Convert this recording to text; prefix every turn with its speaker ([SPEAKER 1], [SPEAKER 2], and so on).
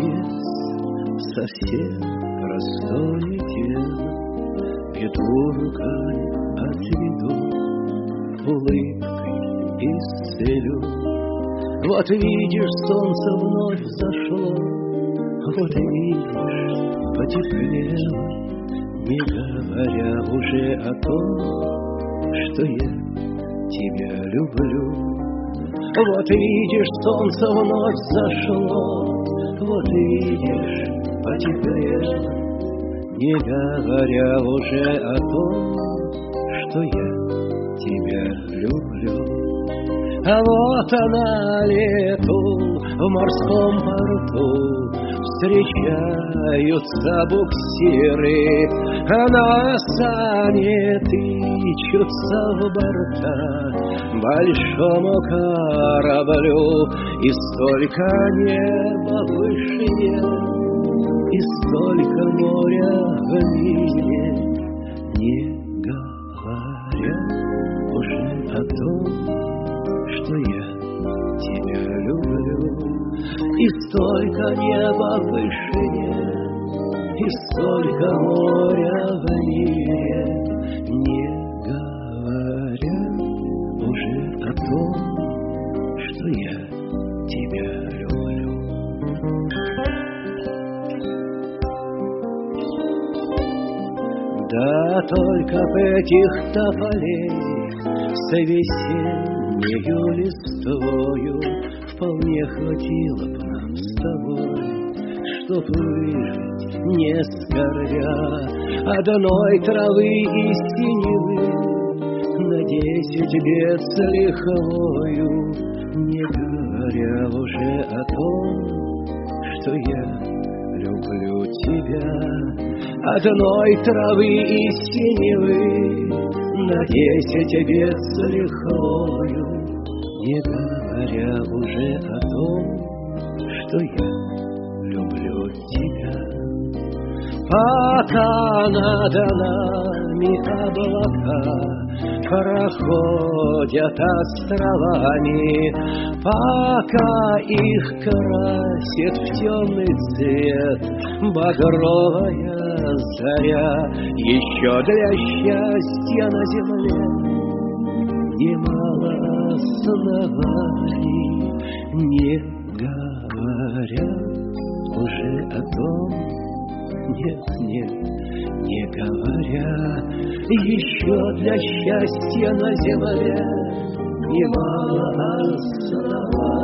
[SPEAKER 1] наконец, совсем простое дело. Петруркой отведу, улыбкой исцелю. Вот видишь, солнце вновь взошло, вот видишь, потеплело, не говоря уже о том, что я тебя люблю. Вот видишь, солнце вновь зашло, вот видишь, потеплело, не говоря уже о том, что я тебя люблю. А вот она лету в морском порту, встречаются буксиры, на сане тычутся в борта большому кораблю, и столько неба выше неба, и столько моря в мире, не говоря уже о том, что я тебя люблю. И столько неба выше неба, и столько моря в мире, не говоря уже о том, что я тебя люблю. Да только в этих тополей с весеннею листвою вполне хватило б нам с тобой, чтоб выжить, не скорбя одной травы и синевы, на 10 лет с лихвою, не говоря уже о том, что я люблю тебя. Одной травы и синевы, на 10 лет с лихвою, не говоря уже о том, что я люблю тебя. Пока над нами облака проходят островами, пока их красит в темный цвет багровая заря, еще для счастья на земле немало оснований, не говоря уже о том, не говоря, еще для счастья на земле немало оснований.